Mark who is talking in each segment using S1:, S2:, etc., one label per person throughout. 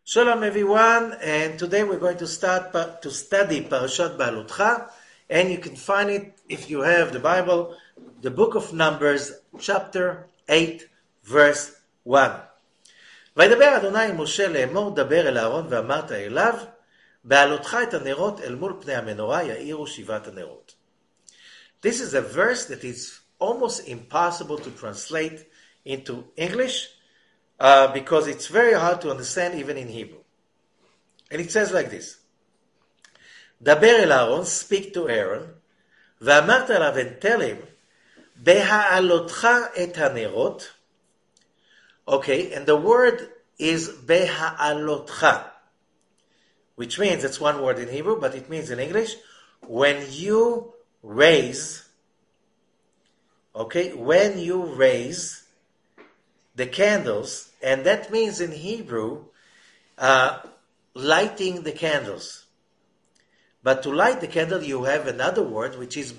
S1: Shalom everyone, and today we're going to start to study Parashat Baalotcha, and you can find it, if you have the Bible, the book of Numbers, chapter 8, verse 1. וידבר אדוני עם משה לאמור, דבר אל אהרון ואמרת אליו, בעלותך את הנרות אל מול פני המנורה יאירו שבעת הנרות. This is a verse that is almost impossible to translate into English, because it's very hard to understand even in Hebrew. And it says like this, דבר אל אהרון, speak to Aaron, ואמרת אליו and tell him, בהעלותך את הנרות. Okay, and the word is בהעלותך, which means, it's one word in Hebrew, but it means in English, when you raise, okay, when you raise the candles, and that means in Hebrew, lighting the candles. But to light the candle, you have another word, which is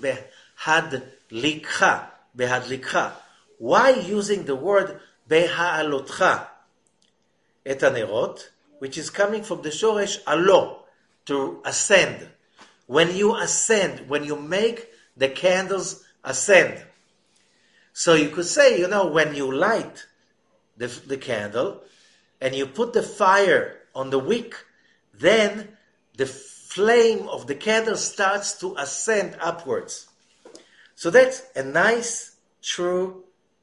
S1: behadlikha, behadlikha. Why using the word beha'alotcha et hanerot, which is coming from the shoresh alo, to ascend. When you ascend, when you make the candles ascend. So you could say, when you light the candle, and you put the fire on the wick, then the flame of the candle starts to ascend upwards. So that's a nice, true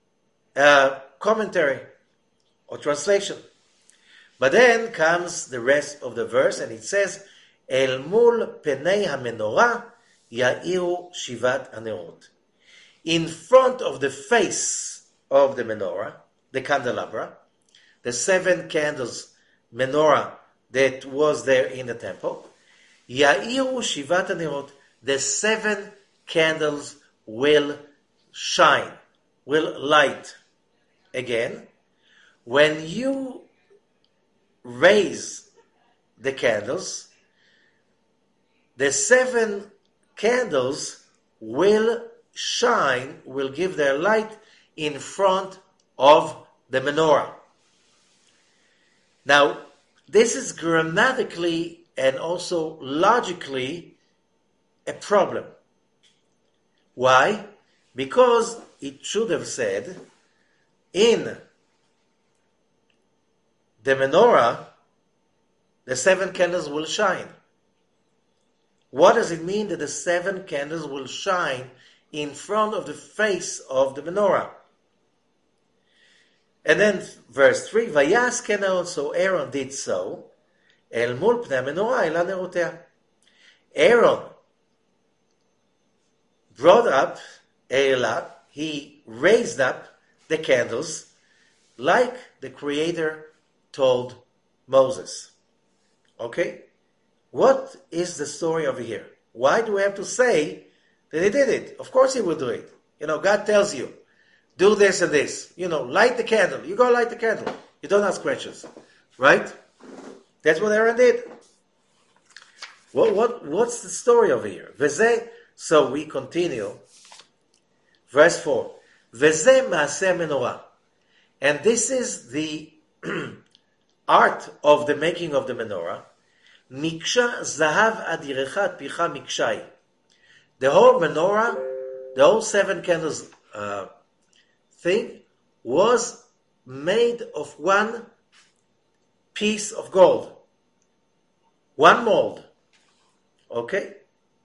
S1: commentary or translation. But then comes the rest of the verse, and it says, El mul penei hamenorah ya'iru shivat hanerot. In front of the face of the menorah, the candelabra, the 7 candles menorah that was there in the temple, Ya'iru Shivat HaNerot, the 7 candles will shine, will light. Again, when you raise the candles, the 7 candles will shine, will give their light in front of the menorah. Now, this is grammatically and also logically a problem. Why? Because it should have said, in the menorah, the 7 candles will shine. What does it mean that the 7 candles will shine in front of the face of the menorah? And then verse 3, Vayas ken Aaron, so Aaron did so, El mul pnei menorah ela nerotea. Aaron brought up, Ela, he raised up the candles like the Creator told Moses. Okay? What is the story over here? Why do we have to say that he did it? Of course he will do it. God tells you, do this and this. Light the candle. You go light the candle. You don't ask questions. Right? That's what Aaron did. What's the story over here? So we continue. Verse 4. Veze maaseh menorah. And this is the art of the making of the menorah. Miksha zahav adirecha picha mikshai. The whole menorah, the whole 7 candles thing was made of one piece of gold. One mold. Okay?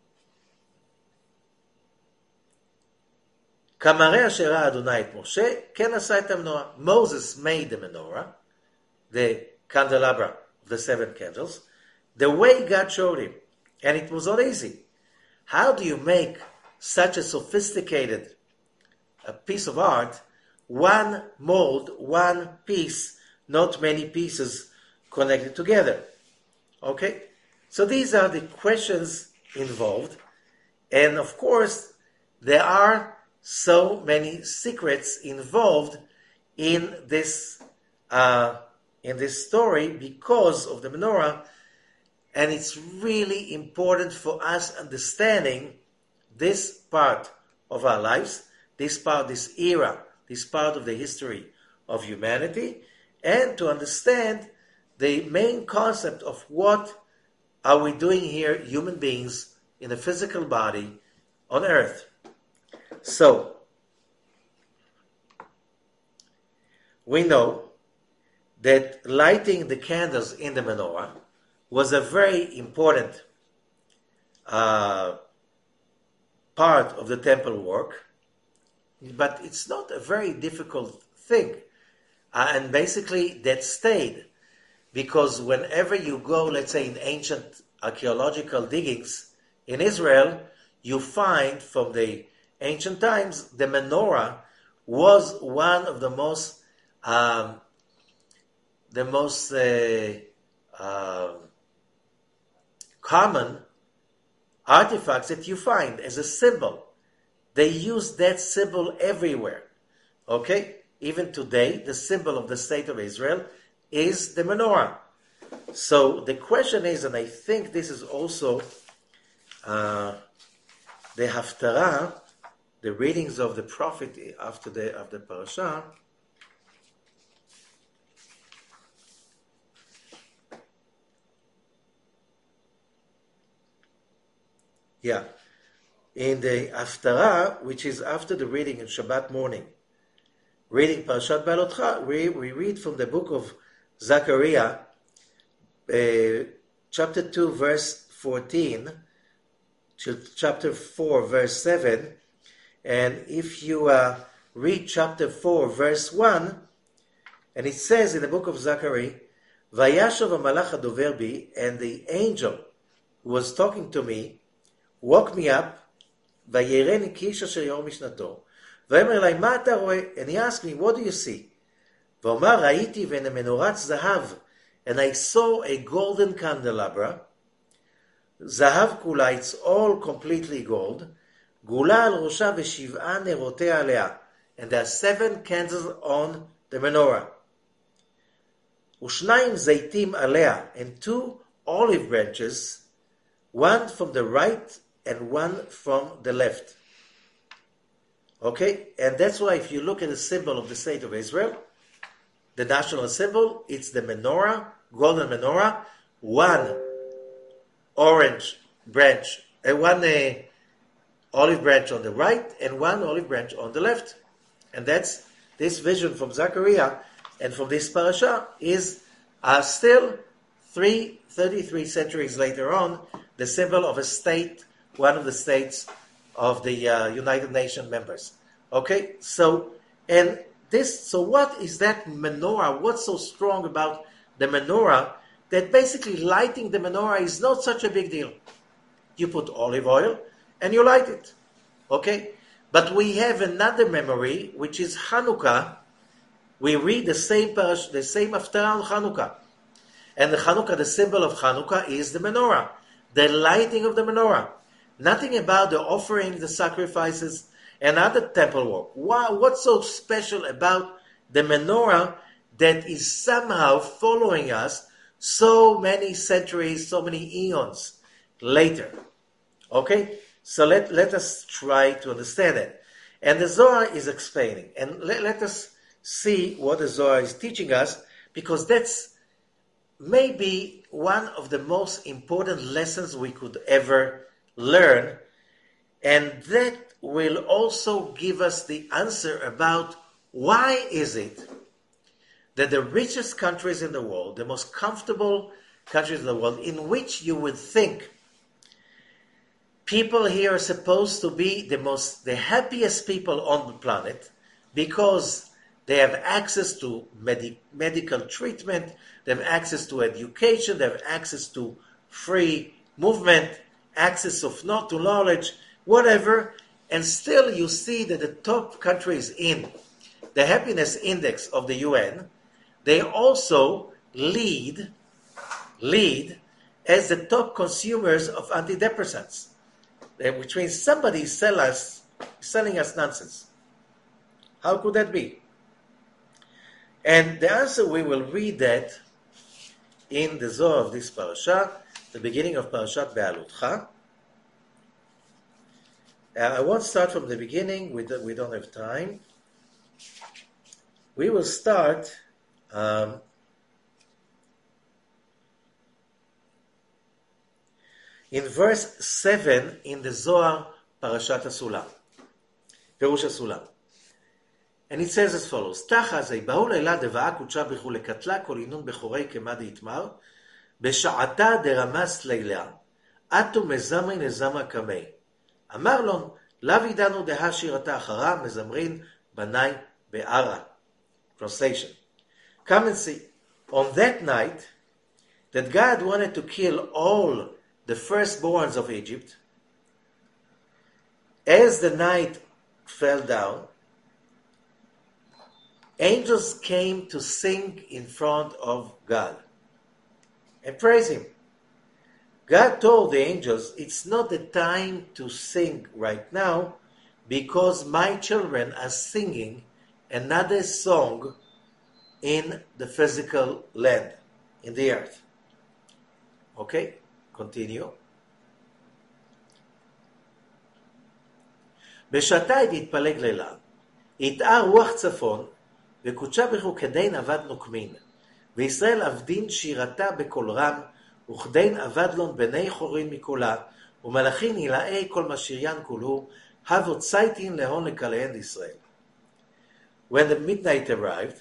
S1: כמראה אשר ראה אדוני את משה, כן עשה את המנורה. Moses made the menorah, the candelabra, the 7 candles, the way God showed him. And it was not easy. How do you make such a sophisticated piece of art, one mold, one piece, not many pieces connected together? Okay? So these are the questions involved. And of course, there are so many secrets involved in this story because of the menorah, and it's really important for us understanding this part of our lives, this part, this era, this part of the history of humanity, and to understand the main concept of what are we doing here, human beings, in a physical body on earth. So, we know that lighting the candles in the menorah was a very important part of the temple work, but it's not a very difficult thing. And basically that stayed, because whenever you go, let's say in ancient archaeological diggings in Israel, you find from the ancient times the menorah was one of the most common artifacts that you find as a symbol. They use that symbol everywhere. Okay? Even today, the symbol of the state of Israel is the menorah. So the question is, and I think this is also the Haftarah, the readings of the prophet after the parasha. Yeah. In the Haftarah, which is after the reading in Shabbat morning, reading Parashat Be'alotcha, we read from the book of Zechariah, chapter 2, verse 14, to chapter 4, verse 7. And if you read chapter 4, verse 1, and it says in the book of Zechariah, Vayashav HaMalach HaDover bi, and the angel who was talking to me woke me up, Vayereni kish asher yor mishnato, Vayomer elai ma ata roeh, and he asked me, what do you see? V'omar raiti v'ene menorat zahav, and I saw a golden candelabra, zahav kula, it's all completely gold, gula al rosha v'shiv'a nerotea alea, and there are 7 candles on the menorah. Ushnaim zaitim alea, and 2 olive branches, one from the right and one from the left. Okay? And that's why if you look at the symbol of the state of Israel, the national symbol, it's the menorah, golden menorah, one orange branch, one olive branch on the right and one olive branch on the left. And that's this vision from Zechariah and from this parasha is still 33 centuries later on, the symbol of a state, one of the states of the United Nations members. Okay, so what is that menorah? What's so strong about the menorah that basically lighting the menorah is not such a big deal? You put olive oil and you light it. Okay, but we have another memory, which is Hanukkah. We read the same Haftarah on Hanukkah. And the Hanukkah, the symbol of Hanukkah is the menorah, the lighting of the menorah. Nothing about the offering, the sacrifices, and other temple work. Wow, what's so special about the menorah that is somehow following us so many centuries, so many eons later? Okay, so let us try to understand it. And the Zohar is explaining. And let us see what the Zohar is teaching us, because that's maybe one of the most important lessons we could ever learn, and that will also give us the answer about why is it that the richest countries in the world, the most comfortable countries in the world, in which you would think people here are supposed to be the happiest people on the planet, because they have access to medical treatment, they have access to education, they have access to free movement, access to knowledge, whatever, and still you see that the top countries in the happiness index of the UN, they also lead as the top consumers of antidepressants, which means somebody is selling us nonsense. How could that be? And the answer, we will read that in the Zohar of this parasha, the beginning of Parashat Be'alotcha. I won't start from the beginning, we don't have time. We will start in verse 7 in the Zohar, Parashat HaSulam, Perush HaSulam. And it says as follows, תחה זה באו לילה דבעה קודשה בכו לקטלה כל עינון בכורי כמה דהתמר, בשעתה דרמס לילה, אתו מזמרין לזמר קמי. אמר לו, לאו ידענו דהה שירתה אחרה, מזמרין בני בערה. Translation. Come and see. On that night, that God wanted to kill all the firstborns of Egypt, as the night fell down, angels came to sing in front of God and praise Him. God told the angels, it's not the time to sing right now because my children are singing another song in the physical land, in the earth. Okay, continue. בשעתה התפלג לילה, התאה רוח צפון, וקודשה בכו כדין עבד נוקמין, וישראל עבדין שירתה בקול רם, וכדין עבד לון בני חורין מקולה, ומלאכין הילאי כל משיריין כולו, הבו צייטין להון לקליהן לישראל. When the midnight arrived,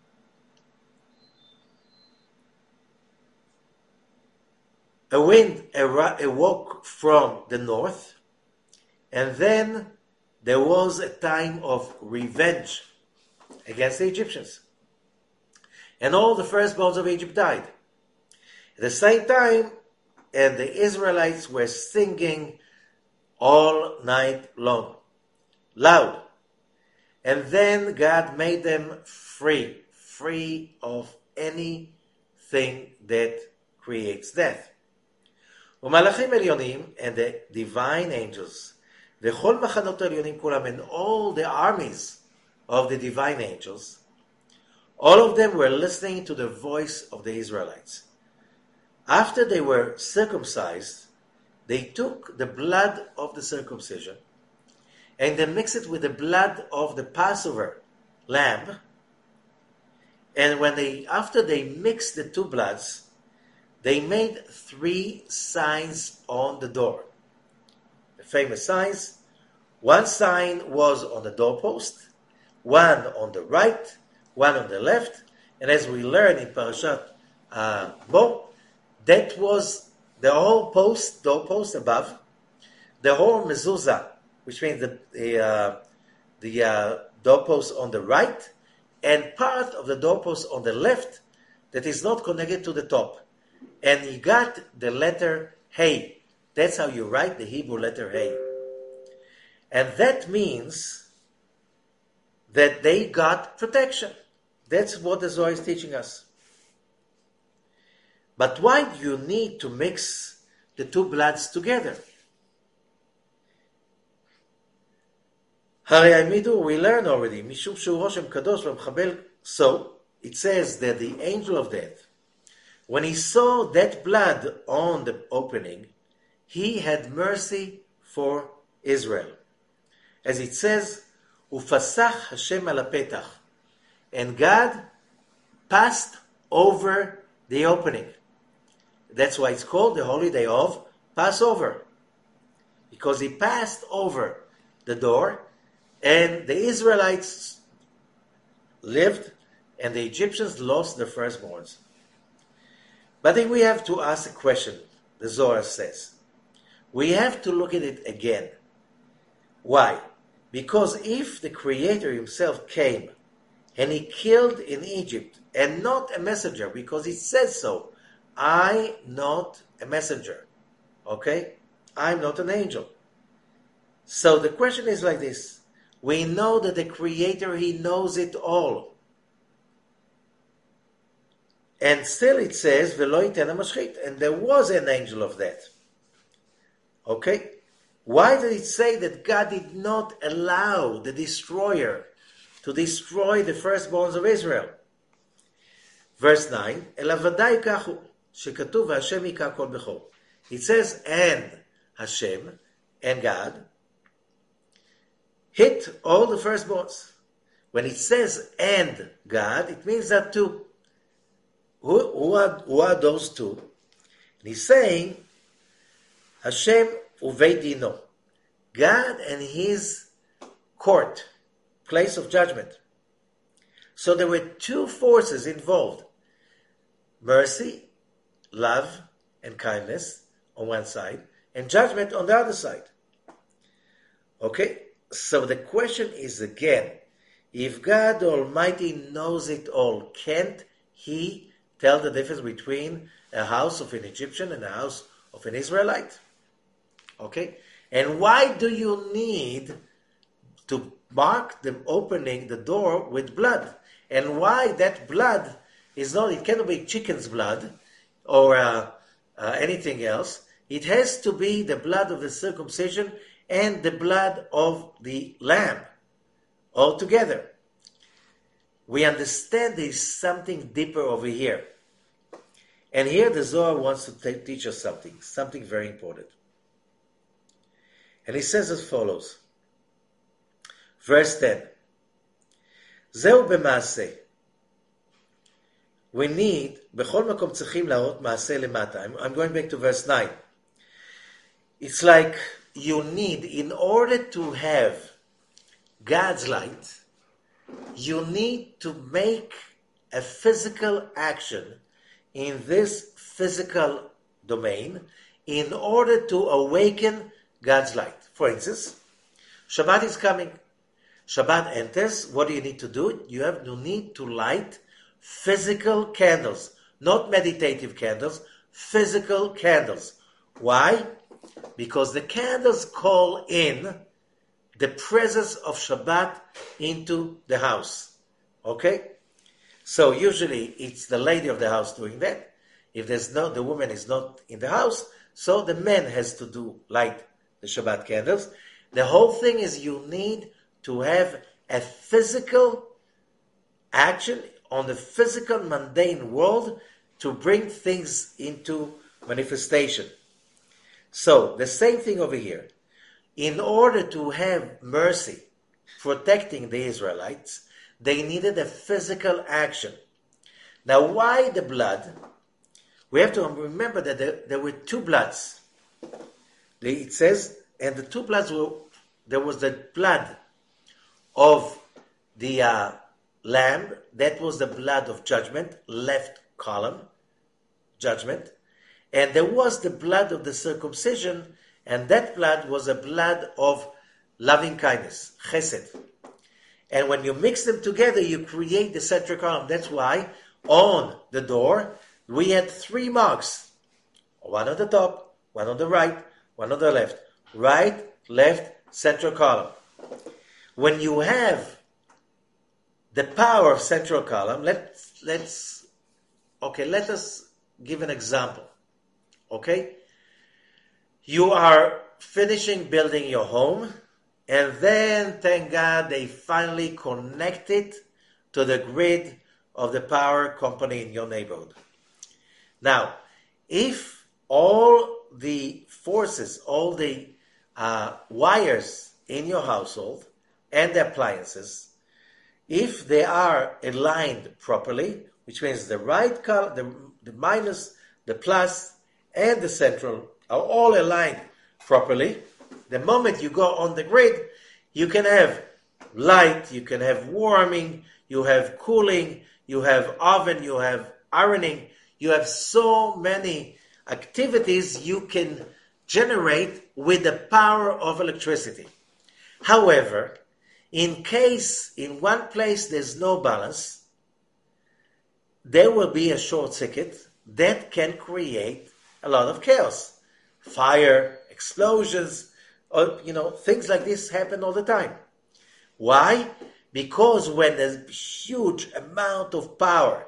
S1: a wind awoke from the north, and then there was a time of revenge against the Egyptians. And all the firstborns of Egypt died. At the same time, and the Israelites were singing all night long, loud. And then God made them free of anything that creates death. ומלאכים עליונים, and the divine angels, וכל מחנות העליונים כולם, and all the armies of the divine angels, all of them were listening to the voice of the Israelites. After they were circumcised, they took the blood of the circumcision and they mixed it with the blood of the Passover lamb. And after they mixed the two bloods, they made 3 signs on the door. The famous signs. One sign was on the doorpost, one on the right, one on the left, and as we learn in Parashat Bo, that was the whole doorpost above, the whole mezuzah, which means the doorpost on the right, and part of the doorpost on the left that is not connected to the top. And you got the letter Hey. That's how you write the Hebrew letter Hey. And that means that they got protection. That's what the Zohar is teaching us. But why do you need to mix the two bloods together? הרי העמידו, we learn already, משום שהוא רושם קדוש ומחבל, so it says that the angel of death, when he saw that blood on the opening, he had mercy for Israel. As it says, ופסח השם על הפתח, and God passed over the opening. That's why it's called the holiday of Passover, because he passed over the door, and the Israelites lived, and the Egyptians lost their firstborns. But then we have to ask a question, the Zohar says. We have to look at it again. Why? Because if the Creator himself came and he killed in Egypt, and not a messenger, because it says so, I'm not a messenger, okay? I'm not an angel. So the question is like this. We know that the Creator, he knows it all. And still it says, V'lo yiten hamashchit, and there was an angel of death. Okay? Why did it say that God did not allow the destroyer to destroy the firstborns of Israel? Verse 9, אלא ודאי כך הוא, שכתוב והשם יקרא כל בכור. It says, and Hashem, and God, hit all the firstborns. When it says, and God, it means that two. Who are those two? And he's saying, Hashem uvei dino. God and his court, place of judgment. So there were two forces involved. Mercy, love, and kindness on one side, and judgment on the other side. Okay? So the question is again, if God Almighty knows it all, can't he tell the difference between a house of an Egyptian and a house of an Israelite? Okay? And why do you need to mark the opening, the door, with blood? And why that blood is not, it cannot be chicken's blood or anything else. It has to be the blood of the circumcision and the blood of the lamb all together. We understand there is something deeper over here. And here the Zohar wants to teach us something very important. And he says as follows. Verse 10. Zeu b'maaseh. We need, b'chol makom tzrichim la'ot maaseh lemata. I'm going back to verse 9. It's like you need, in order to have God's light, you need to make a physical action in this physical domain in order to awaken God's light. For instance, Shabbat is coming. Shabbat enters. What do you need to do? You need to light physical candles, not meditative candles, physical candles. Why? Because the candles call in the presence of Shabbat into the house. Okay? So usually it's the lady of the house doing that. If the woman is not in the house, so the man has to light the Shabbat candles. The whole thing is you need to have a physical action on the physical mundane world to bring things into manifestation. So the same thing over here. In order to have mercy protecting the Israelites, they needed a physical action. Now why the blood? We have to remember that there were two bloods. It says, and the two bloods there was the blood of the lamb, that was the blood of judgment, left column, judgment. And there was the blood of the circumcision, and that blood was a blood of loving kindness, chesed. And when you mix them together, you create the central column. That's why on the door, we had 3 marks. One on the top, one on the right, one on the left. Right, left, central column. When you have the power of central column, let us give an example. Okay? You are finishing building your home, and then, thank God, they finally connected to the grid of the power company in your neighborhood. Now, if all the forces, all the wires in your household and the appliances, if they are aligned properly, which means the right column, the minus, the plus, and the central are all aligned properly, the moment you go on the grid, you can have light, you can have warming, you have cooling, you have oven, you have ironing, you have so many activities you can generate with the power of electricity. However, in case in one place there's no balance, there will be a short circuit that can create a lot of chaos. Fire, explosions, or, things like this happen all the time. Why? Because when a huge amount of power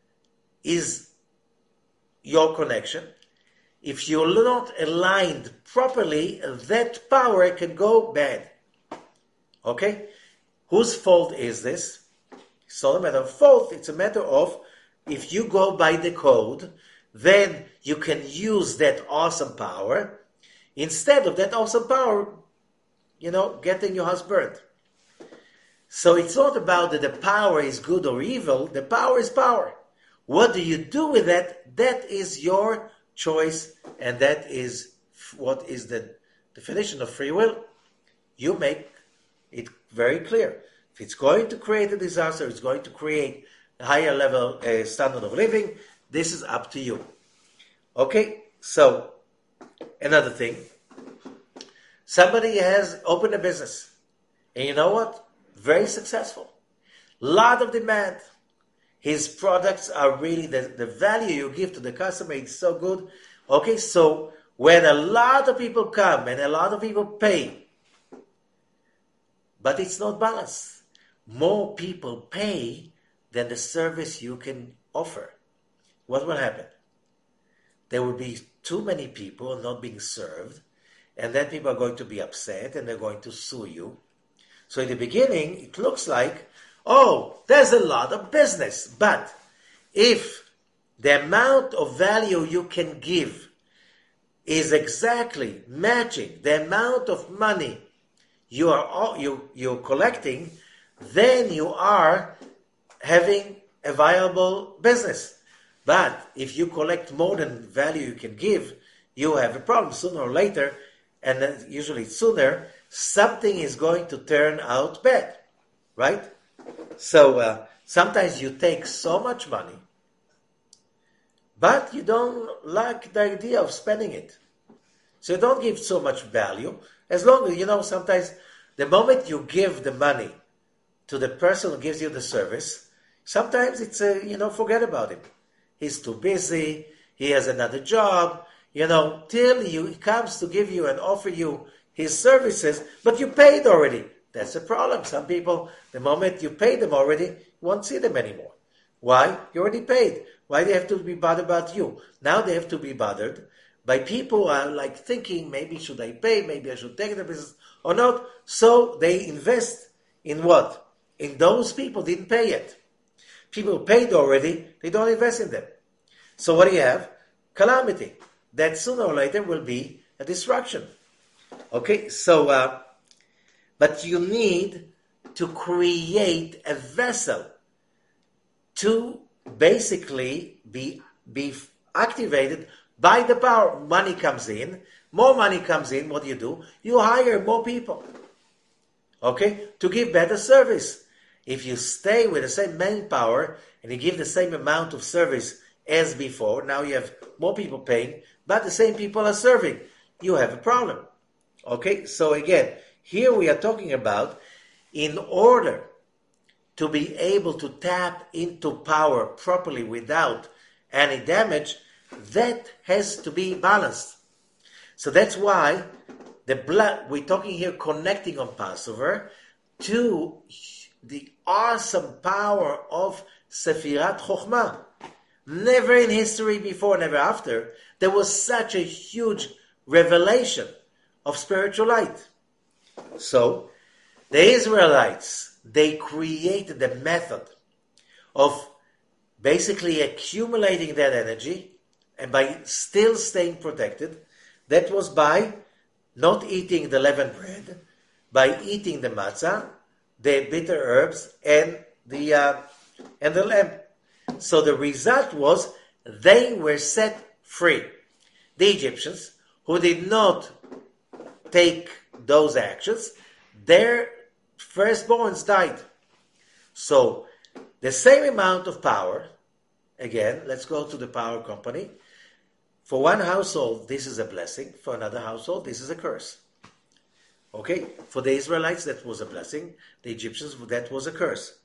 S1: is your connection, if you're not aligned properly, that power can go bad. Okay? Whose fault is this? It's not a matter of fault, it's a matter of, if you go by the code, then you can use that awesome power instead of that awesome power, getting your house burned. So it's not about that the power is good or evil, the power is power. What do you do with that? That is your choice, and that is free. what is the definition of free will, you make it very clear. If it's going to create a disaster, it's going to create a higher level standard of living, this is up to you. Okay, so another thing. Somebody has opened a business, and you know what? Very successful. Lot of demand. His products are really, the value you give to the customer is so good. Okay, so when a lot of people come and a lot of people pay, but it's not balanced. More people pay than the service you can offer. What will happen? There will be too many people not being served, and then people are going to be upset and they're going to sue you. So in the beginning, it looks like, oh, there's a lot of business. But if the amount of value you can give is exactly matching the amount of money you're collecting, then you are having a viable business. But if you collect more than value you can give, you have a problem sooner or later, and usually sooner, something is going to turn out bad, right? So sometimes you take so much money, but you don't like the idea of spending it. So you don't give so much value. As long as, sometimes the moment you give the money to the person who gives you the service, sometimes it's, forget about him. He's too busy, he has another job, till he comes to give you and offer you his services, but you paid already. That's a problem. Some people, the moment you pay them already, you won't see them anymore. Why? You already paid. Why do they have to be bothered about you? Now they have to be bothered by people who are thinking, maybe should I pay, maybe I should take the business or not. So they invest in what? In those people who didn't pay yet. People who paid already, they don't invest in them. So what do you have? Calamity. That sooner or later will be a disruption. Okay, so, but you need to create a vessel to basically be activated by the power. Money comes in, more money comes in, what do? You hire more people, okay, to give better service. If you stay with the same manpower and you give the same amount of service as before, now you have more people paying, but the same people are serving, you have a problem. Okay, so again, here we are talking about, in order to be able to tap into power properly without any damage, that has to be balanced. So that's why the blood, we're talking here connecting on Passover to the awesome power of Sefirat Chokhmah. Never in history before, never after, there was such a huge revelation of spiritual light. So, the Israelites, they created a method of basically accumulating that energy and by still staying protected. That was by not eating the leavened bread, by eating the matzah, the bitter herbs, and the lamb. So the result was they were set free. The Egyptians, who did not take those actions, their firstborns died. So the same amount of power, again, let's go to the power company. For one household, this is a blessing. For another household, this is a curse. Okay? For the Israelites, that was a blessing. The Egyptians, that was a curse.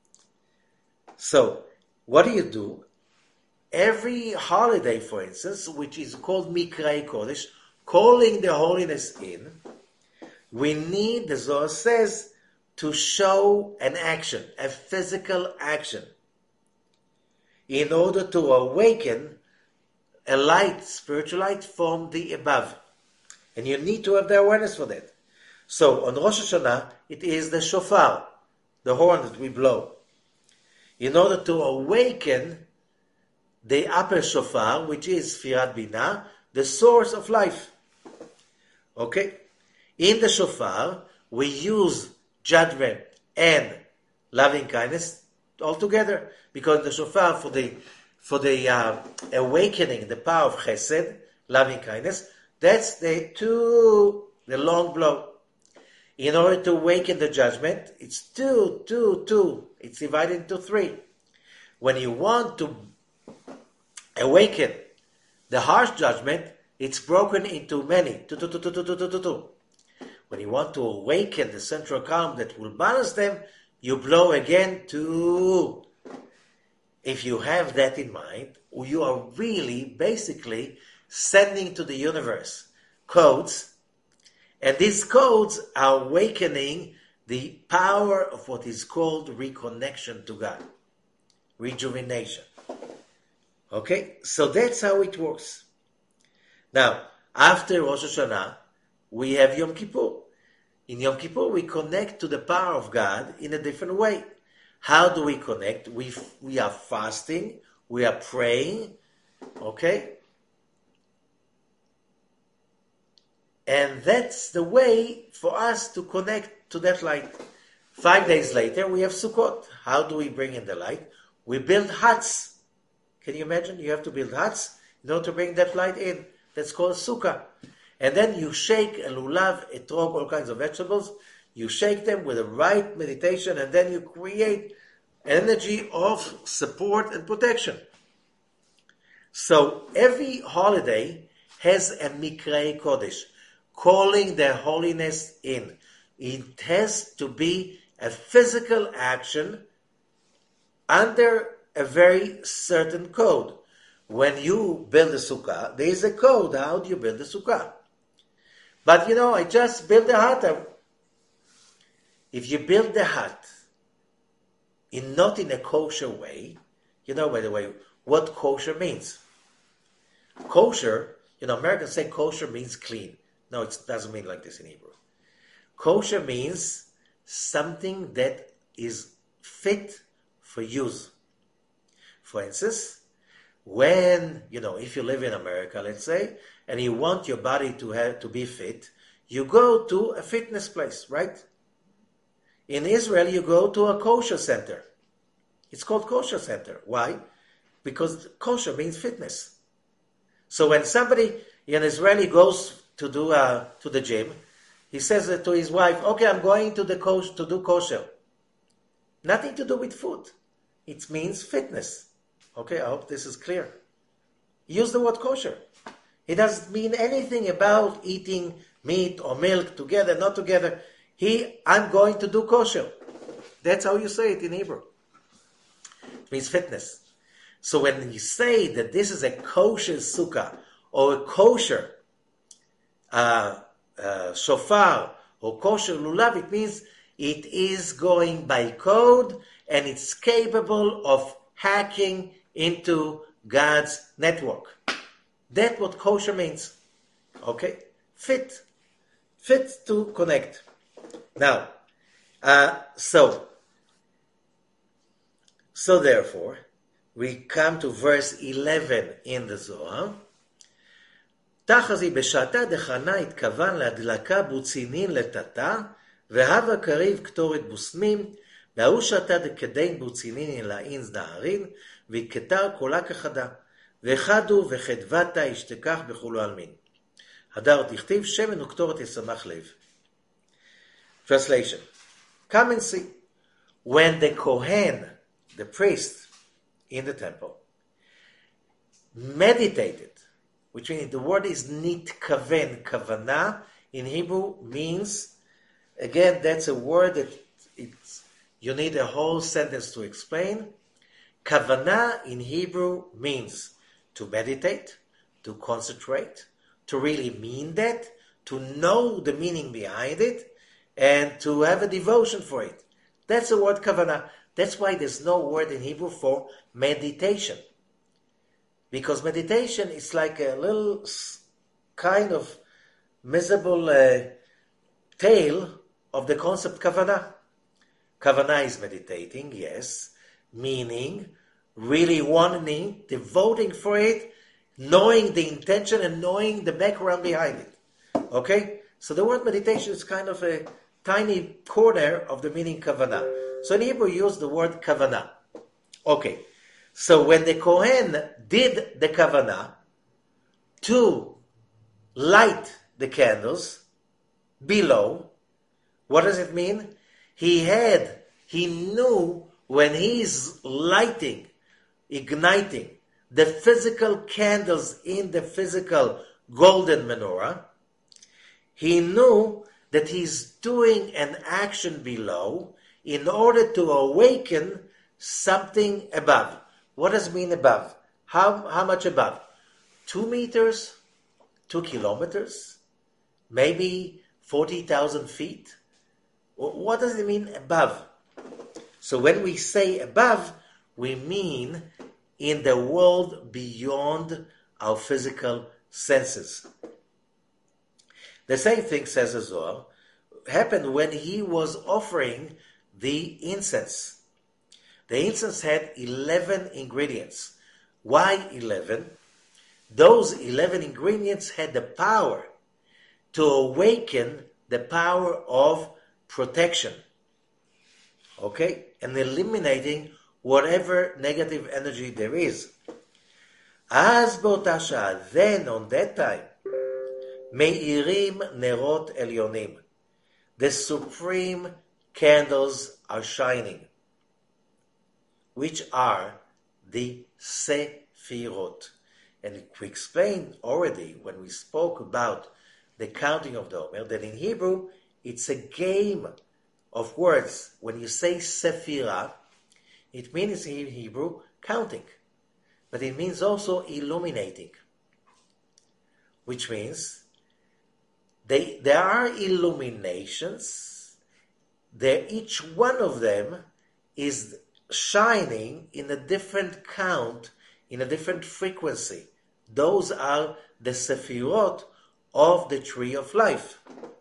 S1: So, what do? Every holiday, for instance, which is called Mikrei Kodesh, calling the holiness in, we need, the Zohar says, to show an action, a physical action, in order to awaken a light, spiritual light from the above. And you need to have the awareness for that. So on Rosh Hashanah, it is the shofar, the horn that we blow, in order to awaken the upper shofar, which is Sfirat Binah, the source of life. Okay? In the shofar, we use judgment and loving kindness all together, because the shofar for the awakening the power of chesed, loving kindness, That's the long blow. In order to awaken the judgment, it's two. It's divided into three. When you want to awaken the harsh judgment, it's broken into many. Two. When you want to awaken the central calm that will balance them, you blow again two. If you have that in mind, you are really basically sending to the universe codes, and these codes are awakening the power of what is called reconnection to God, rejuvenation. Okay, so that's how it works. Now, after Rosh Hashanah, we have Yom Kippur. In Yom Kippur, we connect to the power of God in a different way. How do we connect? We are fasting, we are praying, okay? And that's the way for us to connect to that light. 5 days later, we have Sukkot. How do we bring in the light? We build huts. Can you imagine? You have to build huts in order to bring that light in. That's called Sukkah. And then you shake a lulav, etrog, all kinds of vegetables. You shake them with the right meditation, and then you create energy of support and protection. So every holiday has a Mikrei Kodesh, calling their holiness in. It has to be a physical action under a very certain code. When you build a sukkah, there is a code. How do you build a sukkah? But I just built a hut. If you build the hut not in a kosher way, by the way, what kosher means. Kosher, Americans say kosher means clean. No, it doesn't mean like this in Hebrew. Kosher means something that is fit for use. For instance, when, if you live in America, let's say, and you want your body to be fit, you go to a fitness place, right? In Israel, you go to a kosher center. It's called kosher center. Why? Because kosher means fitness. So when somebody, an Israeli, goes to the gym, he says to his wife, "Okay, I'm going to do kosher." Nothing to do with food. It means fitness. Okay, I hope this is clear. Use the word kosher. It doesn't mean anything about eating meat or milk together, not together. I'm going to do kosher. That's how you say it in Hebrew. It means fitness. So when you say that this is a kosher sukkah or a kosher shofar or kosher lulav, it means it is going by code and it's capable of hacking into God's network. That's what kosher means. Okay? Fit to connect. Now, so therefore, we come to verse 11 in the Zohar. תחזי בשעתה דחנה התכוון להדלקה בוצינין לטאטה, והווה קריב קטורת בוסמים, והוא שעתה דקדין בוצינין לעין נהרין, והתכתר קולה כחדה, וחדו וחדבתה ישתכח בחולו אלמין. הדר תכתיב שמן וקטורת ישמח לב. Translation. Come and see. When the Kohen, the priest in the temple, meditated, which means the word is nitkaven, kavana, in Hebrew means, again, that's a word that you need a whole sentence to explain. Kavana in Hebrew means to meditate, to concentrate, to really mean that, to know the meaning behind it, and to have a devotion for it. That's the word kavanah. That's why there's no word in Hebrew for meditation. Because meditation is like a little kind of miserable tale of the concept kavanah. Kavanah is meditating, yes, meaning, really wanting, devoting for it, knowing the intention and knowing the background behind it. Okay? So the word meditation is kind of a tiny corner of the meaning kavanah. So in Hebrew, use the word kavanah. Okay. So when the Kohen did the kavanah to light the candles below. What does it mean? He knew when he's lighting, igniting the physical candles in the physical golden menorah, he knew that he's doing an action below in order to awaken something above. What does it mean above? How much above? 2 meters? 2 kilometers? Maybe 40,000 feet? What does it mean above? So when we say above, we mean in the world beyond our physical senses. The same thing, says the Zohar, happened when he was offering the incense. The incense had 11 ingredients. Why 11? Those 11 ingredients had the power to awaken the power of protection. Okay? And eliminating whatever negative energy there is. אז באותה שעה, then on that time, מאירים נרות עליונים. The supreme candles are shining, which are the Sefirot. And we explained already when we spoke about the counting of the Omer, that in Hebrew, it's a game of words. When you say Sephirah, it means in Hebrew counting, but it means also illuminating, which means there are illuminations. Each one of them is shining in a different count, in a different frequency. Those are the Sephirot of the tree of life.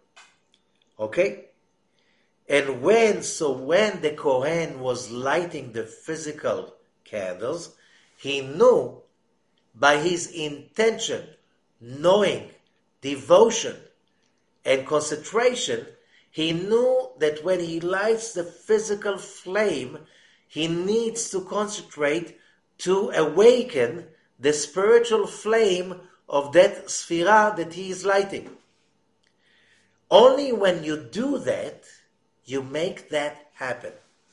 S1: Okay? And when the Kohen was lighting the physical candles, he knew by his intention, knowing, devotion, and concentration, he knew that when he lights the physical flame, he needs to concentrate to awaken the spiritual flame of that sphira that he is lighting. Only when you do that, you make that happen.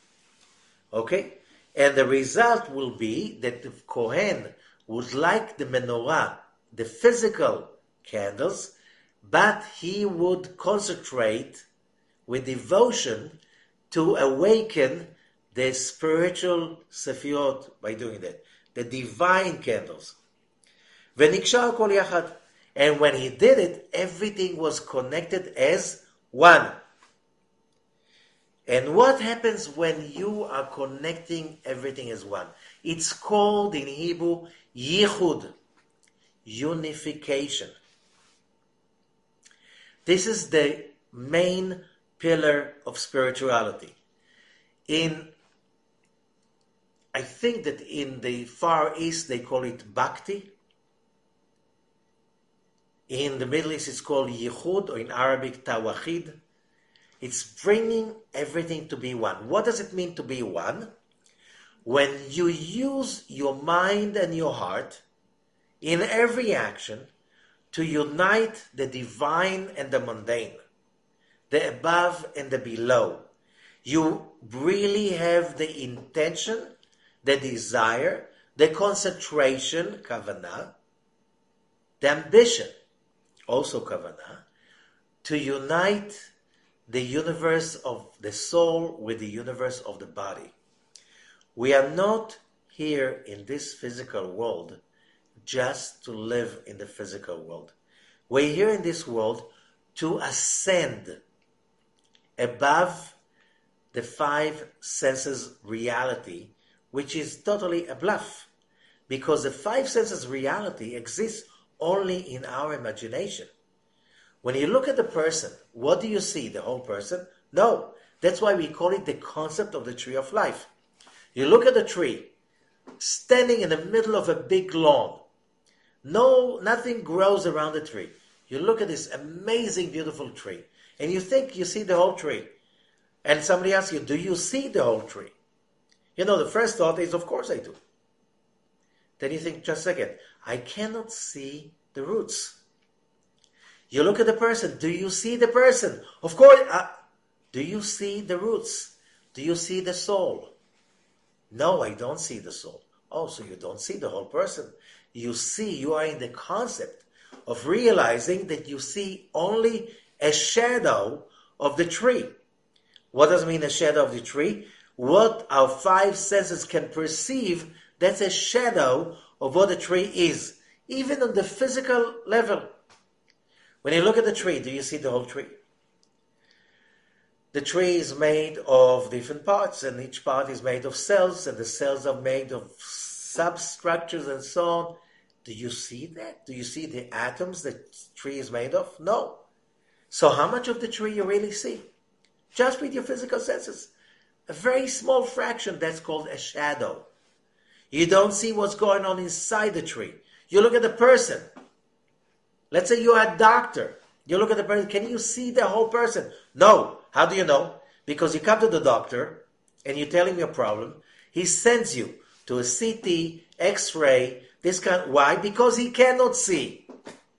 S1: Okay? And the result will be that the Kohen would light the menorah, the physical candles, but he would concentrate with devotion to awaken the spiritual sefirot by doing that, the divine candles. ונקשר הכל יחד. And when he did it, everything was connected as one. And what happens when you are connecting everything as one? It's called in Hebrew yichud, unification. This is the main pillar of spirituality. I think that in the Far East they call it bhakti. In the Middle East it's called yichud, or in Arabic tawahid. It's bringing everything to be one. What does it mean to be one? When you use your mind and your heart in every action to unite the divine and the mundane, the above and the below. You really have the intention, the desire, the concentration, kavanah, the ambition, also kavanah, to unite the universe of the soul with the universe of the body. We are not here in this physical world just to live in the physical world. We're here in this world to ascend above the five senses reality, which is totally a bluff, because the five senses reality exists only in our imagination. When you look at the person, what do you see? The whole person? No. That's why we call it the concept of the tree of life. You look at the tree, standing in the middle of a big lawn. Nothing grows around the tree. You look at this amazing, beautiful tree, and you think you see the whole tree. And somebody asks you, do you see the whole tree? The first thought is, of course I do. Then you think, just a second, I cannot see the roots. You look at the person. Do you see the person? Of course. Do you see the roots? Do you see the soul? No, I don't see the soul. Oh, so you don't see the whole person. You are in the concept of realizing that you see only a shadow of the tree. What does it mean, a shadow of the tree? What our five senses can perceive, that's a shadow of what the tree is, even on the physical level. When you look at the tree, do you see the whole tree? The tree is made of different parts, and each part is made of cells, and the cells are made of substructures and so on. Do you see that? Do you see the atoms the tree is made of? No. So how much of the tree you really see? Just with your physical senses. A very small fraction, that's called a shadow. You don't see what's going on inside the tree. You look at the person. Let's say you are a doctor. You look at the person. Can you see the whole person? No. How do you know? Because you come to the doctor and you tell him your problem. He sends you to a CT, X-ray, this kind. Why? Because he cannot see.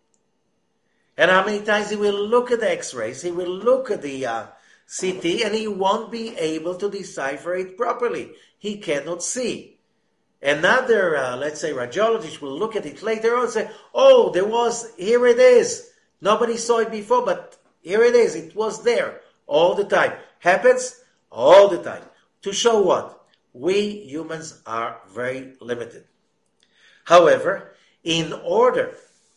S1: And how many times he will look at the X-rays, he will look at the CT, and he won't be able to decipher it properly. He cannot see. Another, let's say, radiologist will look at it later on and say, oh, here it is. Nobody saw it before, but here it is. It was there all the time. Happens all the time. To show what? We humans are very limited. However, in order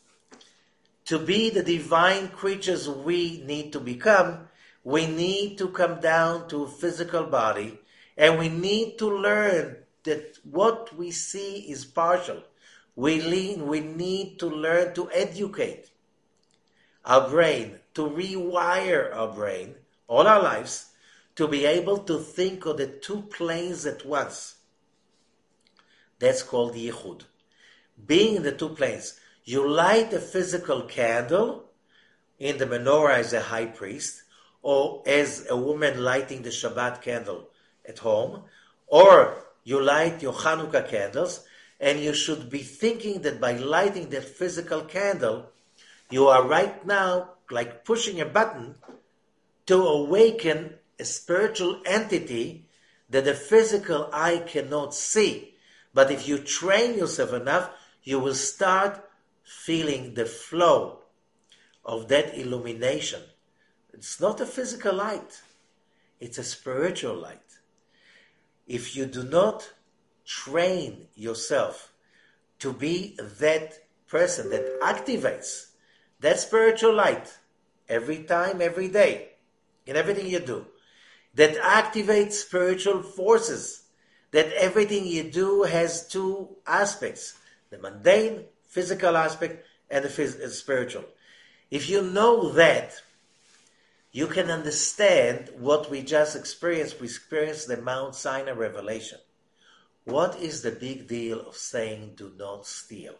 S1: to be the divine creatures we need to become, we need to come down to a physical body, and we need to learn that what we see is partial. We need to learn to educate our brain, to rewire our brain, all our lives, to be able to think of the two planes at once. That's called Yichud. Being in the two planes. You light a physical candle in the menorah as a high priest, or as a woman lighting the Shabbat candle at home, or you light your Hanukkah candles, and you should be thinking that by lighting that physical candle, you are right now like pushing a button to awaken a spiritual entity that the physical eye cannot see. But if you train yourself enough, you will start feeling the flow of that illumination. It's not a physical light. It's a spiritual light. If you do not train yourself to be that person that activates that spiritual light every time, every day, in everything you do, that activates spiritual forces, that everything you do has two aspects, the mundane, physical aspect, and the spiritual. If you know that, you can understand what we just experienced. We experienced the Mount Sinai revelation. What is the big deal of saying do not steal?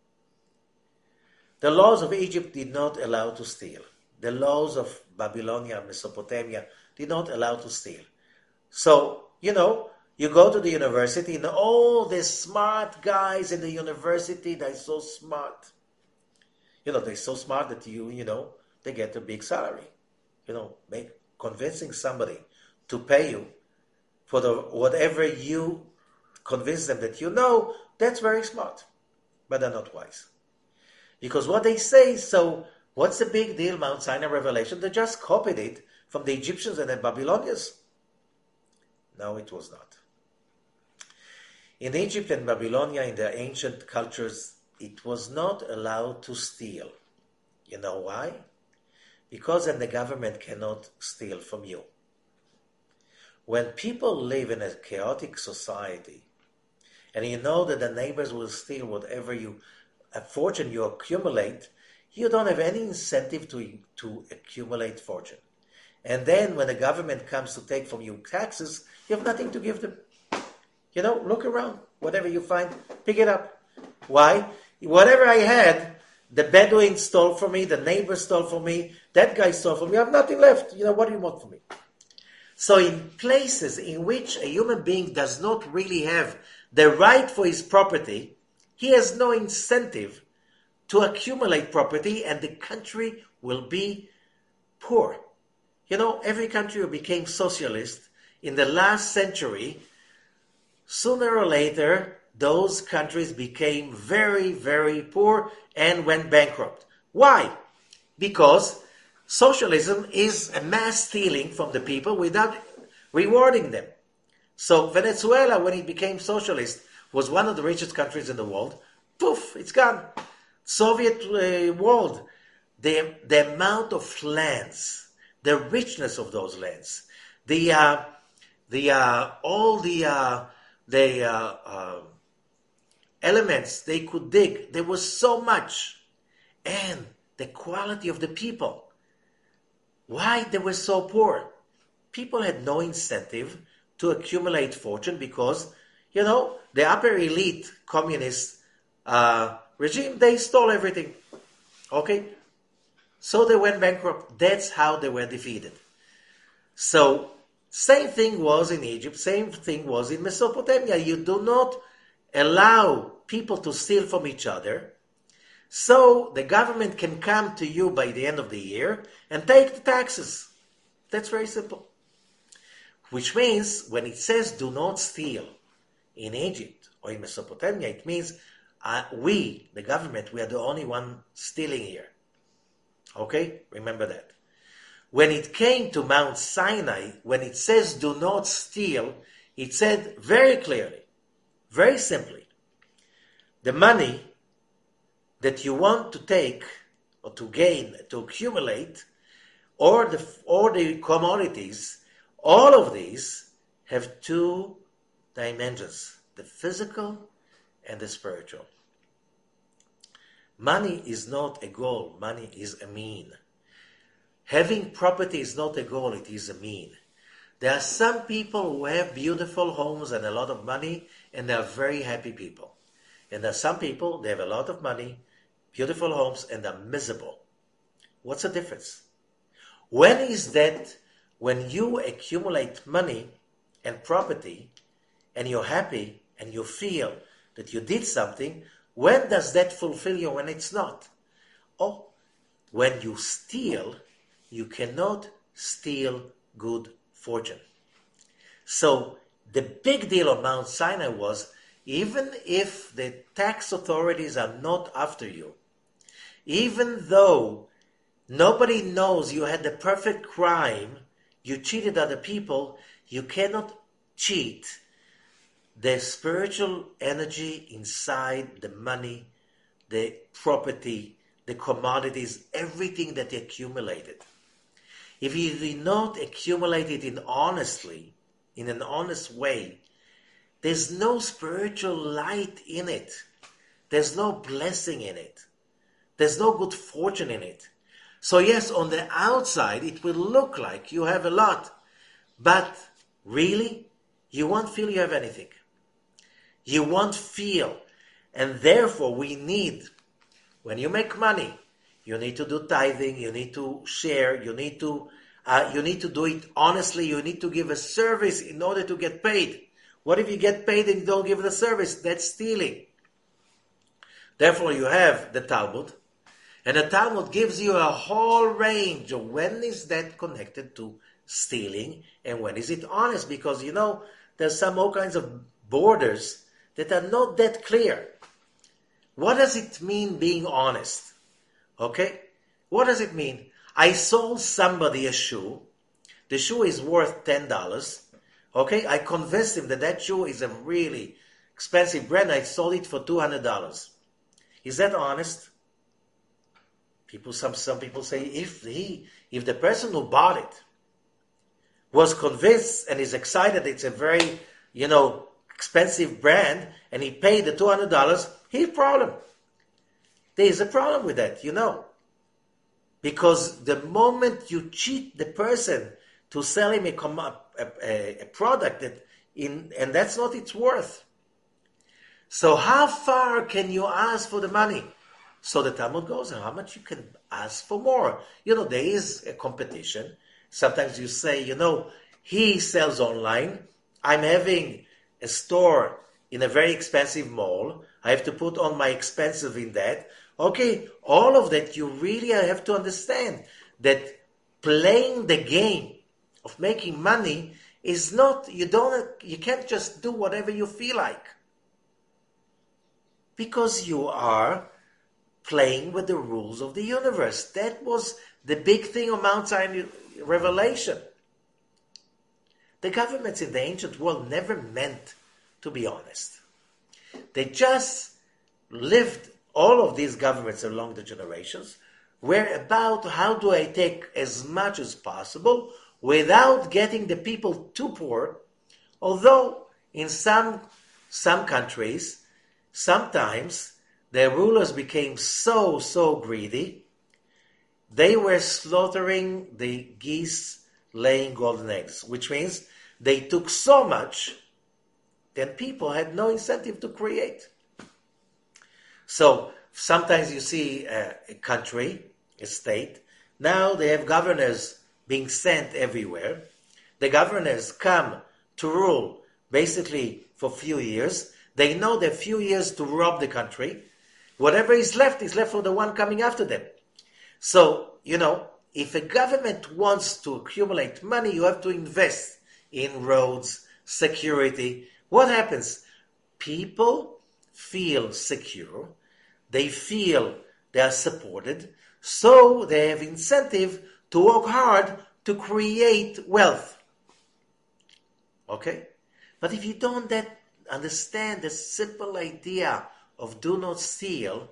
S1: The laws of Egypt did not allow to steal. The laws of Babylonia, Mesopotamia did not allow to steal. So, you go to the university and all the smart guys in the university, they're so smart. They're so smart that they get a big salary. Convincing somebody to pay you for whatever you convince them that that's very smart. But they're not wise. Because what they say, so what's the big deal, Mount Sinai revelation? They just copied it from the Egyptians and the Babylonians. No, it was not. In Egypt and Babylonia, in their ancient cultures, it was not allowed to steal. You know why? Because then the government cannot steal from you. When people live in a chaotic society, and you know that the neighbors will steal whatever a fortune you accumulate, you don't have any incentive to accumulate fortune. And then when the government comes to take from you taxes, you have nothing to give them. Look around. Whatever you find, pick it up. Why? Whatever I had, the Bedouin stole from me, the neighbor stole from me, that guy stole from me, I have nothing left. What do you want from me? So in places in which a human being does not really have the right for his property, he has no incentive to accumulate property, and the country will be poor. Every country who became socialist in the last century, sooner or later, those countries became very, very poor and went bankrupt. Why? Because socialism is a mass stealing from the people without rewarding them. So Venezuela, when it became socialist, was one of the richest countries in the world. Poof, it's gone. Soviet world, the amount of lands, the richness of those lands, all the elements they could dig. There was so much, and the quality of the people. Why they were so poor? People had no incentive to accumulate fortune because, the upper elite communist regime, they stole everything. Okay? So they went bankrupt. That's how they were defeated. So, same thing was in Egypt, same thing was in Mesopotamia. You do not allow people to steal from each other, so the government can come to you by the end of the year and take the taxes. That's very simple. Which means when it says do not steal in Egypt or in Mesopotamia, it means we, the government, we are the only one stealing here. Okay? Remember that. When it came to Mount Sinai, when it says do not steal, it said very clearly, very simply, the money that you want to take or to gain, to accumulate, or the commodities, all of these have two dimensions, the physical and the spiritual. Money is not a goal, money is a mean. Having property is not a goal, it is a mean. There are some people who have beautiful homes and a lot of money, and they are very happy people. And there are some people, they have a lot of money, beautiful homes, and they're miserable. What's the difference? When is that when you accumulate money and property, and you're happy, and you feel that you did something, when does that fulfill you when it's not? Oh, when you steal, you cannot steal good fortune. So the big deal on Mount Sinai was, even if the tax authorities are not after you, even though nobody knows you had the perfect crime, you cheated other people, you cannot cheat the spiritual energy inside the money, the property, the commodities, everything that you accumulated. If you do not accumulate it in an honest way, there's no spiritual light in it. There's no blessing in it. There's no good fortune in it. So yes, on the outside, it will look like you have a lot. But really, you won't feel you have anything. You won't feel. And therefore, we need, when you make money, you need to do tithing, you need to share, you need to do it honestly, you need to give a service in order to get paid. What if you get paid and you don't give the service? That's stealing. Therefore, you have the Talmud, and the Talmud gives you a whole range of when is that connected to stealing and when is it honest, because there's all kinds of borders that are not that clear. What does it mean being honest? Okay? What does it mean? I sold somebody a shoe. The shoe is worth $10. Okay? I convinced him that shoe is a really expensive brand. I sold it for $200. Is that honest? Some people say if the person who bought it was convinced and is excited it's a very, expensive brand, and he paid the $200, he's a problem. There is a problem with that, Because the moment you cheat the person to sell him a product and that's not its worth. So how far can you ask for the money? So the Talmud goes, how much you can ask for more? There is a competition. Sometimes you say, he sells online. I'm having a store in a very expensive mall. I have to put on my expensive in that. Okay, all of that you really have to understand that playing the game of making money is not, you can't just do whatever you feel like. Because you are playing with the rules of the universe. That was the big thing on Mount Sinai revelation. The governments in the ancient world never meant to be honest. They just lived, all of these governments along the generations were about how do I take as much as possible without getting the people too poor, although in some countries, sometimes the rulers became so greedy, they were slaughtering the geese laying golden eggs, which means they took so much that people had no incentive to create. So sometimes you see a country, a state, now they have governors being sent everywhere. The governors come to rule basically for a few years. They know there are few years to rob the country. Whatever is left for the one coming after them. So, if a government wants to accumulate money, you have to invest in roads, security. What happens? People feel secure. They feel they are supported. So they have incentive to work hard to create wealth. Okay? But if you don't understand the simple idea of do not steal,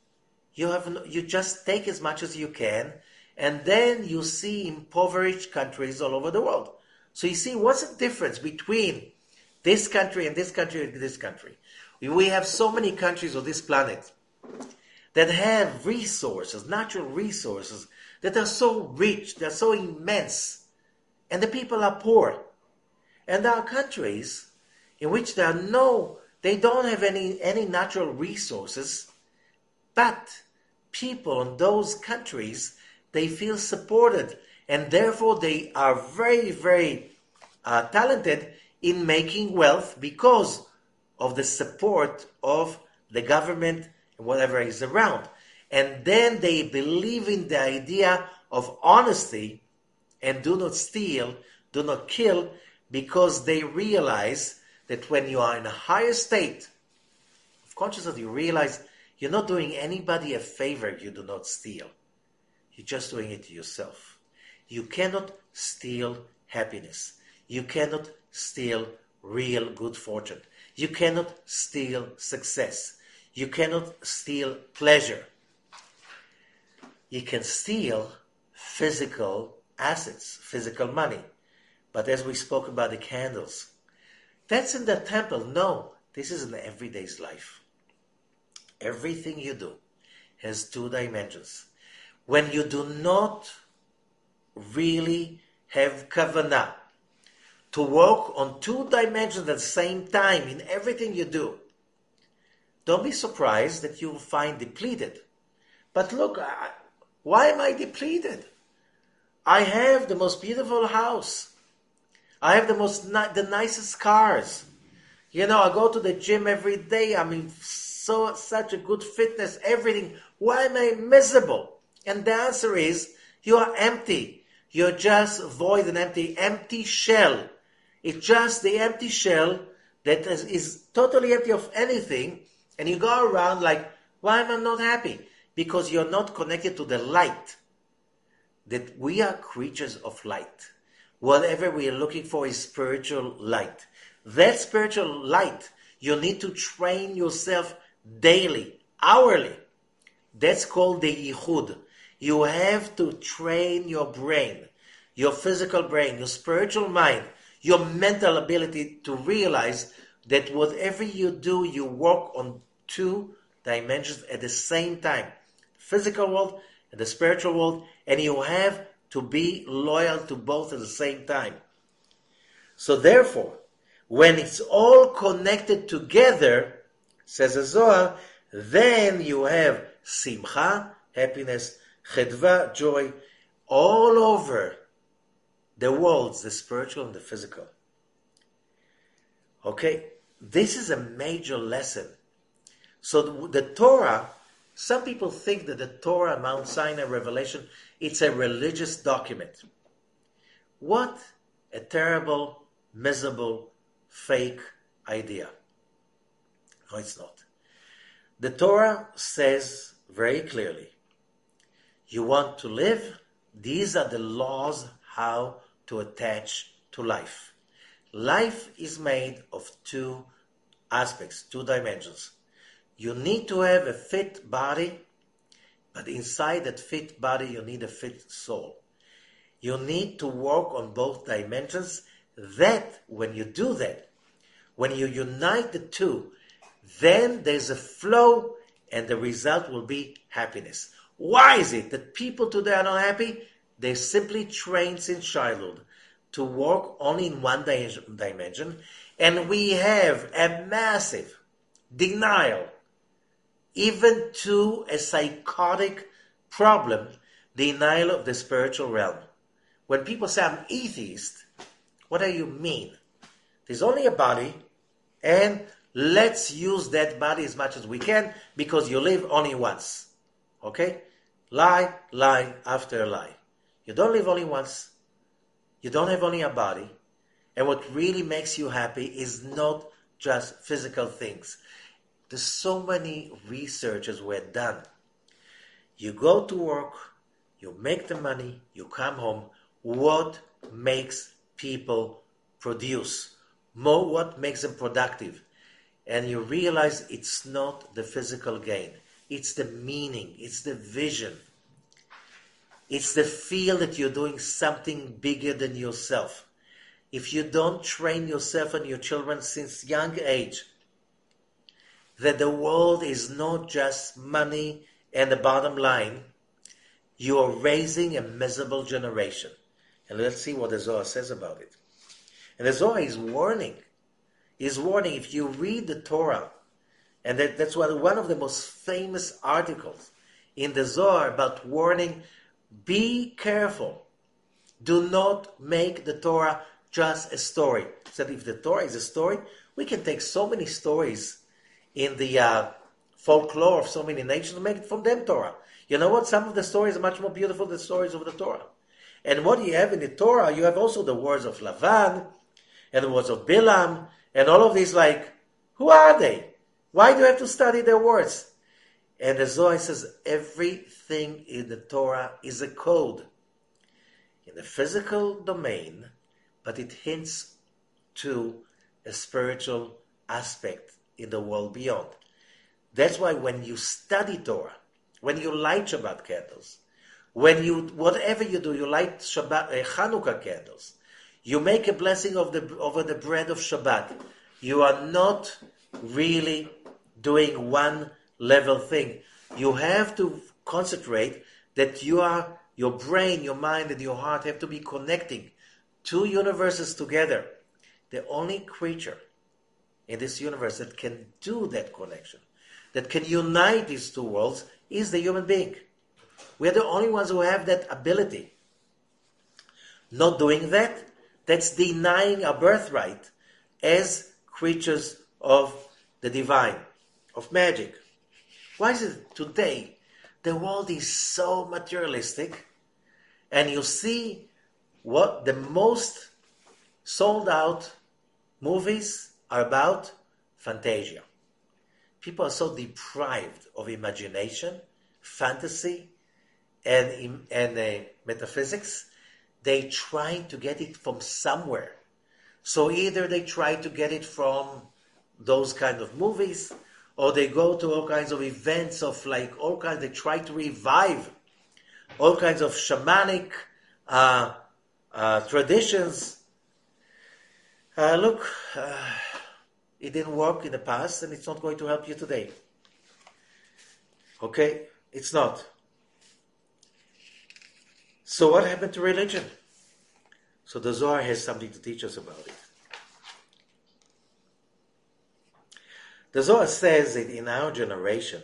S1: you just take as much as you can, and then you see impoverished countries all over the world. So you see, what's the difference between this country and this country and this country? We have so many countries on this planet that have resources, natural resources, that are so rich, they're so immense, and the people are poor. And there are countries in which they don't have any natural resources, but people in those countries, they feel supported, and therefore they are very, very talented in making wealth because of the support of the government and whatever is around. And then they believe in the idea of honesty and do not steal, do not kill, because they realize that when you are in a higher state of consciousness, you realize you're not doing anybody a favor if you do not steal. You're just doing it to yourself. You cannot steal happiness. You cannot steal real good fortune. You cannot steal success. You cannot steal pleasure. You can steal physical assets, physical money. But as we spoke about the candles, that's in the temple. No, this is in everyday's life. Everything you do has two dimensions. When you do not really have kavanah to work on two dimensions at the same time in everything you do, don't be surprised that you'll find depleted. But look, why am I depleted? I have the most beautiful house. I have the nicest cars. I go to the gym every day. I'm in such a good fitness, everything. Why am I miserable? And the answer is, you are empty. You're just void and empty shell. It's just the empty shell that is totally empty of anything. And you go around like, why am I not happy? Because you're not connected to the light. That we are creatures of light. Whatever we are looking for is spiritual light. That spiritual light, you need to train yourself daily, hourly. That's called the yichud. You have to train your brain, your physical brain, your spiritual mind, your mental ability to realize that whatever you do, you work on two dimensions at the same time. Physical world and the spiritual world, and you have to be loyal to both at the same time. So therefore, when it's all connected together, says the Zohar, then you have simcha, happiness, chedva, joy, all over the worlds, the spiritual and the physical. Okay, this is a major lesson. So the Torah, some people think that the Torah, Mount Sinai, Revelation, it's a religious document. What a terrible, miserable, fake idea. No, it's not. The Torah says very clearly, you want to live? These are the laws how to attach to life. Life is made of two aspects, two dimensions. You need to have a fit body, but inside that fit body you need a fit soul. You need to work on both dimensions. That, when you do that, when you unite the two, then there's a flow and the result will be happiness. Why is it that people today are not happy? They're simply trained since childhood to work only in one dimension, and we have a massive denial, even to a psychotic problem, denial of the spiritual realm. When people say, I'm atheist, what do you mean? There's only a body, and let's use that body as much as we can, because you live only once. Okay? Lie, lie after lie. You don't live only once. You don't have only a body. And what really makes you happy is not just physical things. There's so many researches were done. You go to work, you make the money, you come home. What makes people produce? What makes them productive? And you realize it's not the physical gain. It's the meaning. It's the vision. It's the feel that you're doing something bigger than yourself. If you don't train yourself and your children since young age, that the world is not just money and the bottom line, you are raising a miserable generation. And let's see what the Zohar says about it. And the Zohar is warning. He's warning, if you read the Torah, and that's one of the most famous articles in the Zohar about warning, be careful. Do not make the Torah just a story. So if the Torah is a story, we can take so many stories in the folklore of so many nations and make it from them Torah. You know what? Some of the stories are much more beautiful than the stories of the Torah. And what you have in the Torah, you have also the words of Lavan, and the words of Bilam, and all of these, like, who are they? Why do you have to study their words? And the Zohar says everything in the Torah is a code in the physical domain, but it hints to a spiritual aspect in the world beyond. That's why when you study Torah, when you light Shabbat candles, whatever you do, you light Chanukah candles, you make a blessing over the bread of Shabbat, you are not really doing one level thing. You have to concentrate that your brain, your mind, and your heart have to be connecting two universes together. The only creature in this universe that can do that connection, that can unite these two worlds, is the human being. We are the only ones who have that ability. Not doing that, that's denying our birthright as creatures of the divine, of magic. Why is it today the world is so materialistic, and you see what the most sold out movies are about? Fantasia. People are so deprived of imagination, fantasy, and metaphysics. They try to get it from somewhere. So either they try to get it from those kind of movies, or they go to all kinds of events of they try to revive all kinds of shamanic traditions. It didn't work in the past, and it's not going to help you today. Okay? It's not. So what happened to religion? So the Zohar has something to teach us about it. The Zohar says that in our generation,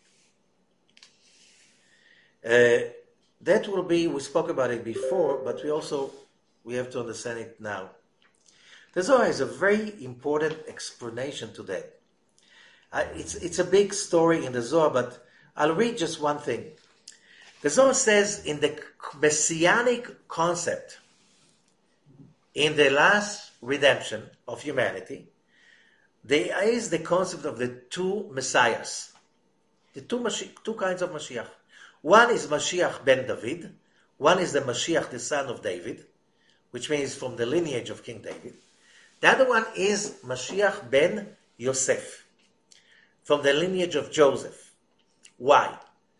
S1: that will be, we spoke about it before, but we have to understand it now. The Zohar has a very important explanation to that. It's a big story in the Zohar, but I'll read just one thing. The Zohar says in the messianic concept, in the last redemption of humanity, there is the concept of the two messiahs, the two kinds of Mashiach. One is Mashiach ben David, one is the Mashiach, the son of David, which means from the lineage of King David. The other one is Mashiach ben Yosef, from the lineage of Joseph. Why?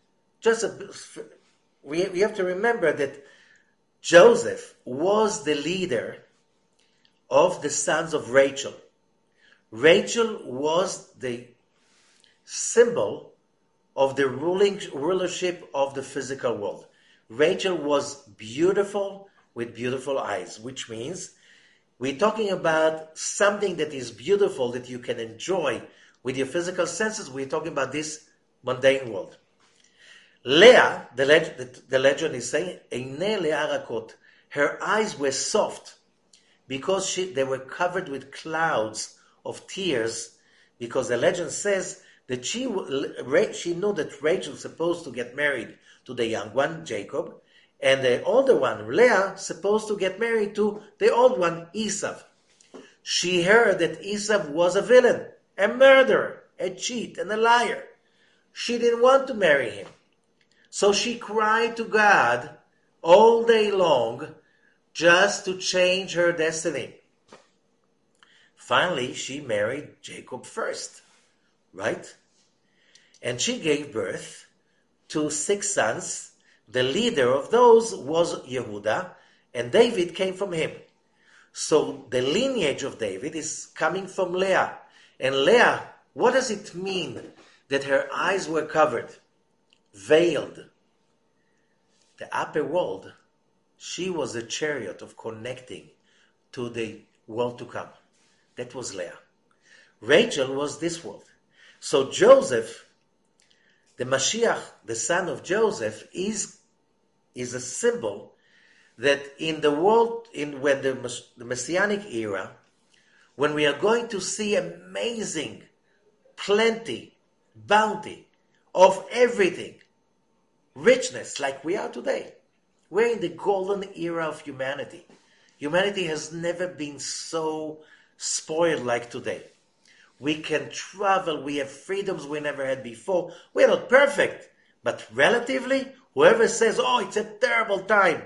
S1: We have to remember that Joseph was the leader of the sons of Rachel. Rachel was the symbol of the rulership of the physical world. Rachel was beautiful with beautiful eyes, which means we're talking about something that is beautiful that you can enjoy with your physical senses. We're talking about this mundane world. Leah, the legend is saying, Einei Leah rakot, her eyes were soft because they were covered with clouds of tears, because the legend says that she knew that Rachel was supposed to get married to the young one, Jacob, and the older one, Leah, supposed to get married to the old one, Esau. She heard that Esau was a villain, a murderer, a cheat, and a liar. She didn't want to marry him. So she cried to God all day long just to change her destiny. Finally, she married Jacob first, right? And she gave birth to 6 sons. The leader of those was Yehuda, and David came from him. So the lineage of David is coming from Leah. And Leah, what does it mean that her eyes were covered, veiled? The upper world, she was the chariot of connecting to the world to come. That was Leah. Rachel was this world. So Joseph, the Mashiach, the son of Joseph, is a symbol that in the world, when the Messianic era, when we are going to see amazing, plenty, bounty of everything, richness like we are today, we're in the golden era of humanity. Humanity has never been so spoiled like today. We can travel, we have freedoms we never had before. We're not perfect, but relatively, whoever says, oh, it's a terrible time.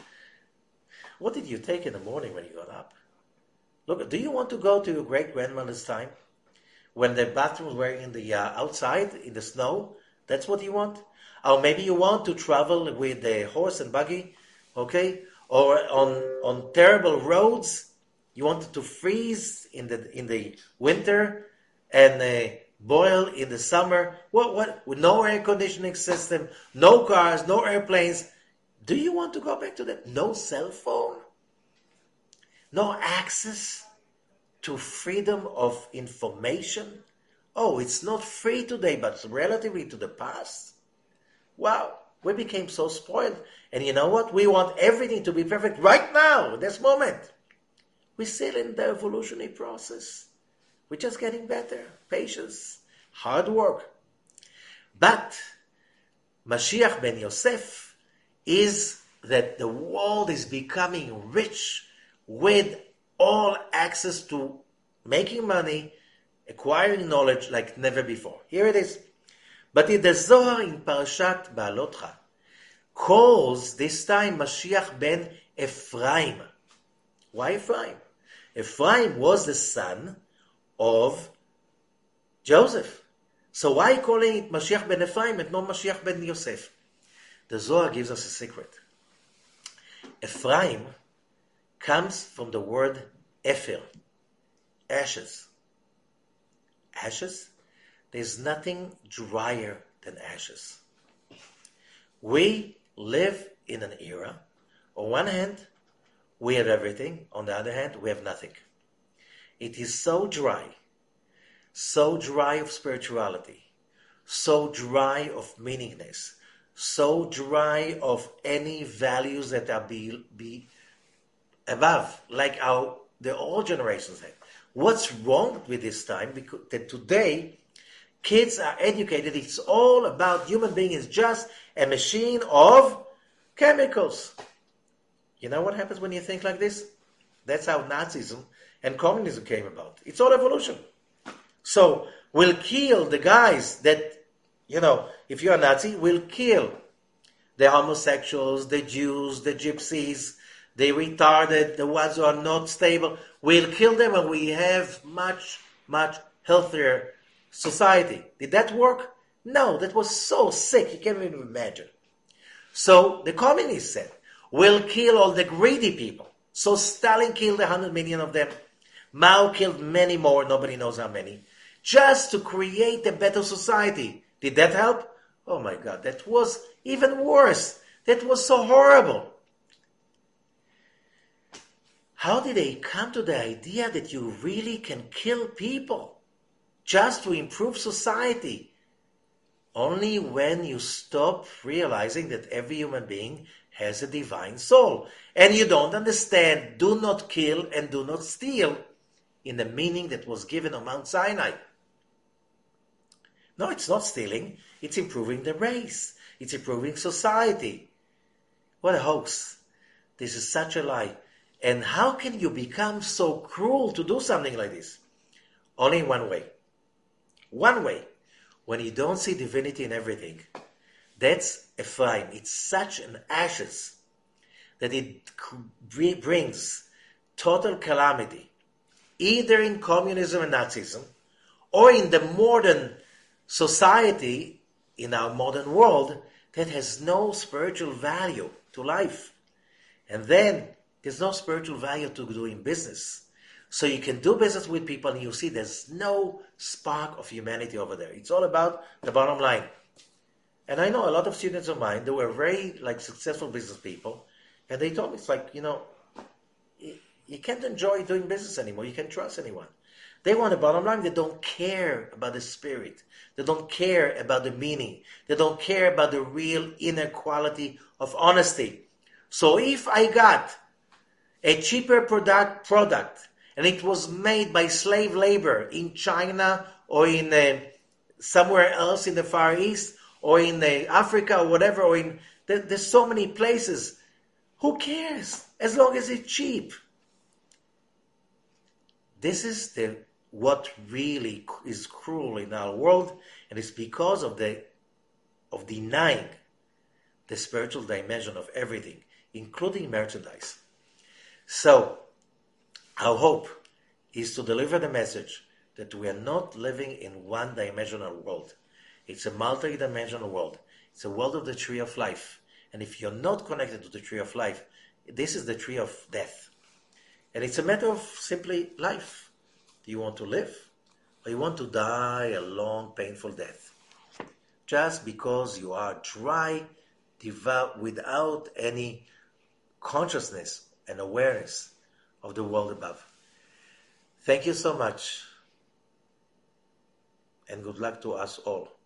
S1: What did you take in the morning when you got up? Look, do you want to go to your great-grandmother's time? When the bathrooms were in the outside, in the snow? That's what you want? Or maybe you want to travel with a horse and buggy, okay? Or on terrible roads. You wanted to freeze in the winter and boil in the summer. What? With no air conditioning system, no cars, no airplanes. Do you want to go back to that? No cell phone? No access to freedom of information? Oh, it's not free today, but relatively to the past? Wow, we became so spoiled. And you know what? We want everything to be perfect right now, this moment. We're still in the evolutionary process. We're just getting better. Patience, hard work. But Mashiach ben Yosef is that the world is becoming rich with all access to making money, acquiring knowledge like never before. Here it is. But in the Zohar in Parashat Baalotcha calls this time Mashiach ben Ephraim. Why Ephraim? Ephraim was the son of Joseph. So why calling it Mashiach ben Ephraim and not Mashiach ben Yosef? The Zohar gives us a secret. Ephraim comes from the word Epher, ashes. Ashes? There's nothing drier than ashes. We live in an era, on one hand, we have everything. On the other hand, we have nothing. It is so dry of spirituality, so dry of meaningness, so dry of any values that are be above, like the old generations had. What's wrong with this time? Because that today Kids are educated. It's all about human being is just a machine of chemicals. You know what happens when you think like this? That's how Nazism and communism came about. It's all evolution. So we'll kill the guys that, if you're a Nazi, we'll kill the homosexuals, the Jews, the gypsies, the retarded, the ones who are not stable. We'll kill them and we have much, much healthier society. Did that work? No, that was so sick, you can't even imagine. So the communists said, we'll kill all the greedy people. So Stalin killed 100 million of them. Mao killed many more, nobody knows how many, just to create a better society. Did that help? Oh my God, that was even worse. That was so horrible. How did they come to the idea that you really can kill people just to improve society? Only when you stop realizing that every human being has a divine soul. And you don't understand, do not kill and do not steal in the meaning that was given on Mount Sinai. No, it's not stealing. It's improving the race. It's improving society. What a hoax. This is such a lie. And how can you become so cruel to do something like this? Only in one way. One way. When you don't see divinity in everything. That's a flame. It's such an ashes that it brings total calamity. Either in communism and Nazism, or in the modern society, in our modern world, that has no spiritual value to life. And then, there's no spiritual value to doing business. So you can do business with people and you see there's no spark of humanity over there. It's all about the bottom line. And I know a lot of students of mine, they were very successful business people, and they told me, it's like, you can't enjoy doing business anymore. You can't trust anyone. They want a bottom line. They don't care about the spirit. They don't care about the meaning. They don't care about the real inner quality of honesty. So if I got a cheaper product and it was made by slave labor in China or in somewhere else in the Far East or in Africa or whatever, or there's so many places, who cares? As long as it's cheap. This is what really is cruel in our world, and it's because of denying the spiritual dimension of everything, including merchandise. So, our hope is to deliver the message that we are not living in one-dimensional world. It's a multi-dimensional world. It's a world of the tree of life. And if you're not connected to the tree of life, this is the tree of death. And it's a matter of simply life. Do you want to live? Or you want to die a long, painful death? Just because you are dry, devout, without any consciousness and awareness of the world above. Thank you so much. And good luck to us all.